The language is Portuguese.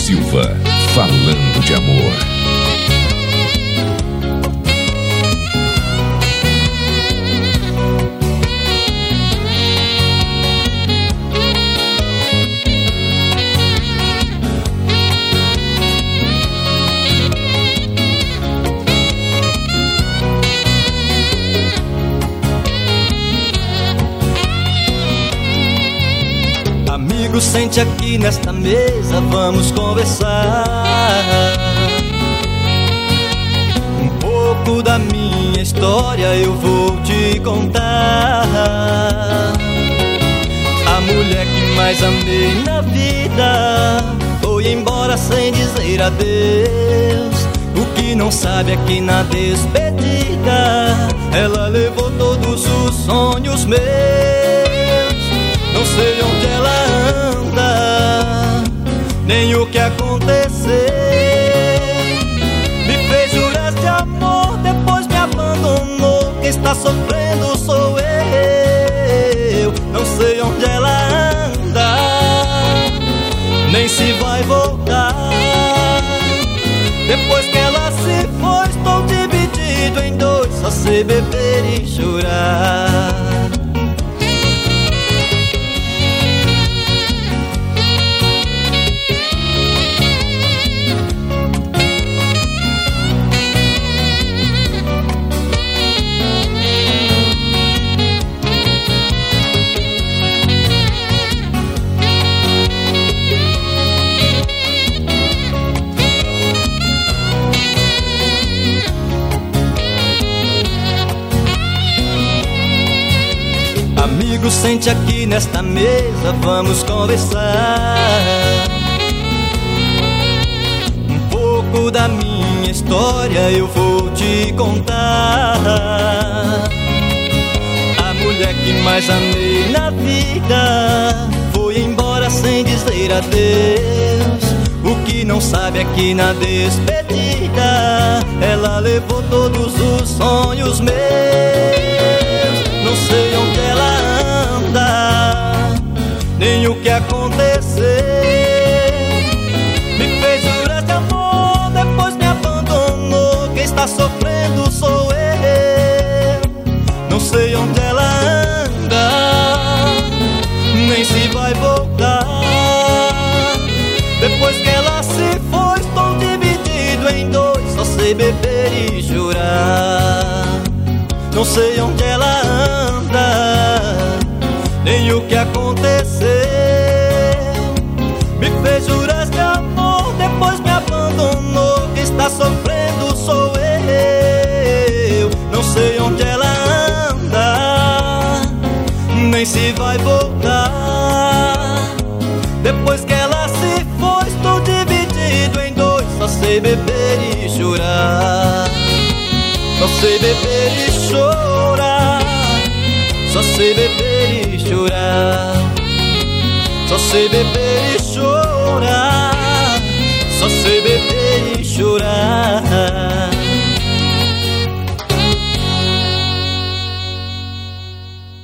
Silva, falando de amor. Amigo, sente aqui nesta mesa, vamos conversar. Um pouco da minha história eu vou te contar. A mulher que mais amei na vida foi embora sem dizer adeus. O que não sabe é que na despedida ela levou todos os sonhos meus. Não sei onde ela anda, nem o que aconteceu. Me fez jurar de amor, depois me abandonou. Quem está sofrendo sou eu. Não sei onde ela anda, nem se vai voltar. Depois que ela se foi, estou dividido em dois, só sei beber e chorar. Amigo, sente aqui nesta mesa, vamos conversar. Um pouco da minha história eu vou te contar. A mulher que mais amei na vida foi embora sem dizer adeus. O que não sabe é que na despedida ela levou todos os sonhos meus. Não sei onde ela anda, nem o que aconteceu. Me fez jurar de amor, depois me abandonou. Quem está sofrendo sou eu. Não sei onde ela anda, nem se vai voltar. Depois que ela se foi, estou dividido em dois, só sei beber e chorar. Não sei onde ela anda, nem o que aconteceu. Me fez jurar de amor, depois me abandonou. Quem está sofrendo sou eu. Não sei onde ela anda, nem se vai voltar. Depois que ela se foi, estou dividido em dois, só sei beber e chorar. Só sei beber e chorar, só sei beber e chorar. Só sei beber e chorar, só sei beber e chorar.